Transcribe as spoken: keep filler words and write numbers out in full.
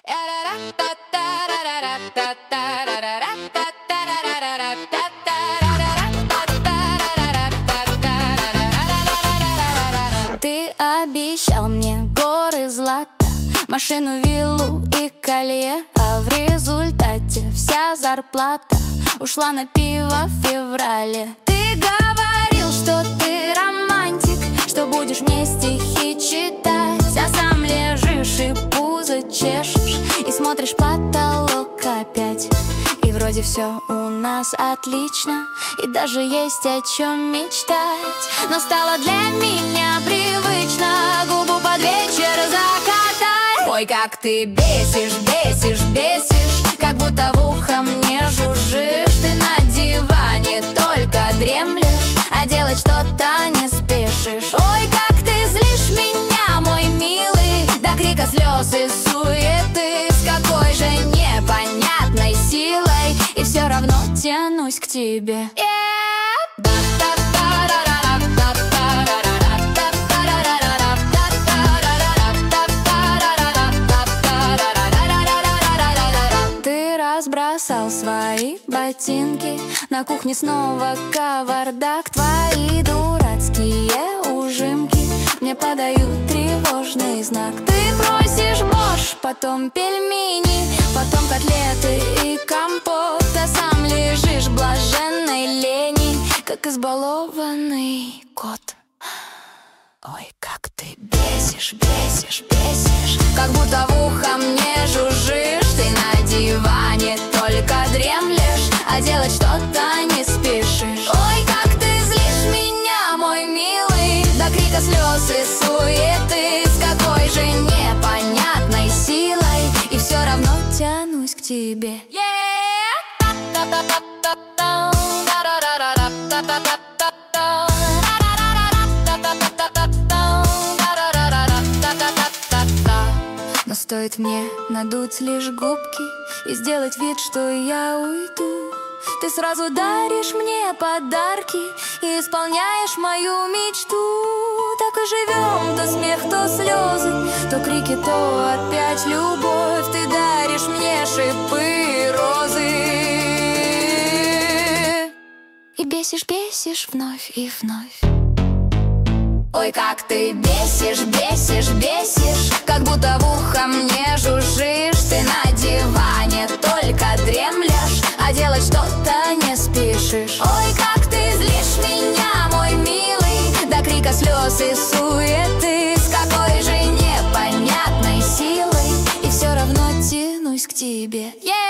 Ты обещал мне горы злата, машину, виллу и колье, а в результате вся зарплата ушла на пиво в феврале. Ты говорил, что ты романтик, что будешь мне стихи читать, а сам лежишь и пузо чешешь и смотришь потолок опять. И вроде все у нас отлично, и даже есть о чем мечтать. Но стало для меня привычно губу под вечер закатать. Ой, как ты бесишь, бесишь, бесишь, как будто в ухо мне жужжишь. Ты на диване только дремлешь, а делать что-то не спешишь. Ой, как ты злишь меня, мой милый, до крика слез и суеты. С какой же непонятной силой и все равно тянусь к тебе. Ты разбросал свои ботинки, на кухне снова кавардак. Твои дурацкие ужимки мне подают тревожный знак. Ты просишь борщ, потом пельмени, потом котлеты и компот, а сам лежишь в блаженной лени, как избалованный кот. Ой, как ты бесишь, бесишь, бесишь, как будто в ухо мне жужжишь. Ты на диване только дремлешь, а делать что-то не спешишь. Ой, как ты злишь меня, мой милый, до крика слез и суеты. С какой же непонятной силой и все равно тянусь к тебе. Но стоит мне надуть лишь губки и сделать вид, что я уйду, ты сразу даришь мне подарки и исполняешь мою мечту. Так и живем, то смех, то слезы, то крики, то опять любовь. Ты даришь мне шипы розы и бесишь, бесишь вновь и вновь. Ой, как ты бесишь, бесишь, бесишь, как будто в ухо мне жужжишь. Ты на диване только дремлешь, а делать что-то не спешишь. Ой, как ты злишь меня, мой милый, до крика слез и суеты. С какой же непонятной силой и все равно тянусь к тебе. Yeah!